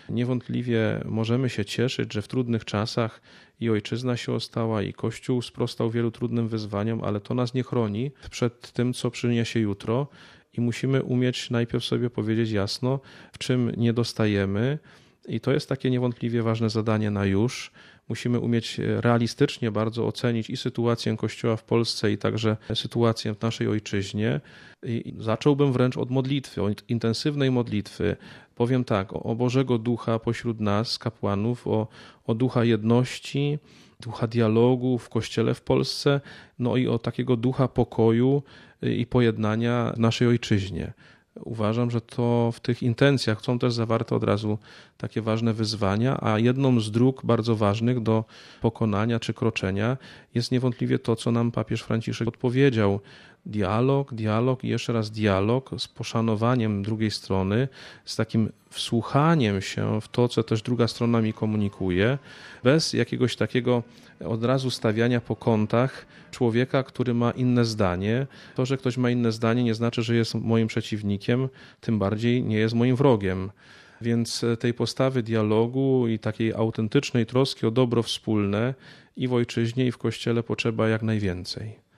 Niewątpliwie możemy się cieszyć, że w trudnych czasach i ojczyzna się ostała, i Kościół sprostał wielu trudnym wyzwaniom, ale to nas nie chroni przed tym, co przyniesie jutro i musimy umieć najpierw sobie powiedzieć jasno, w czym nie dostajemy. I to jest takie niewątpliwie ważne zadanie na już. Musimy umieć realistycznie bardzo ocenić i sytuację Kościoła w Polsce, i także sytuację w naszej ojczyźnie. I zacząłbym wręcz od modlitwy, od intensywnej modlitwy. Powiem tak, o Bożego Ducha pośród nas, kapłanów, o ducha jedności, ducha dialogu w Kościele w Polsce, no i o takiego ducha pokoju i pojednania w naszej ojczyźnie. Uważam, że to w tych intencjach są też zawarte od razu takie ważne wyzwania, a jedną z dróg bardzo ważnych do pokonania czy kroczenia jest niewątpliwie to, co nam papież Franciszek odpowiedział. Dialog i jeszcze raz dialog z poszanowaniem drugiej strony, z takim wsłuchaniem się w to, co też druga strona mi komunikuje, bez jakiegoś takiego od razu stawiania po kątach człowieka, który ma inne zdanie. To, że ktoś ma inne zdanie, nie znaczy, że jest moim przeciwnikiem, tym bardziej nie jest moim wrogiem. Więc tej postawy dialogu i takiej autentycznej troski o dobro wspólne i w ojczyźnie, i w Kościele potrzeba jak najwięcej.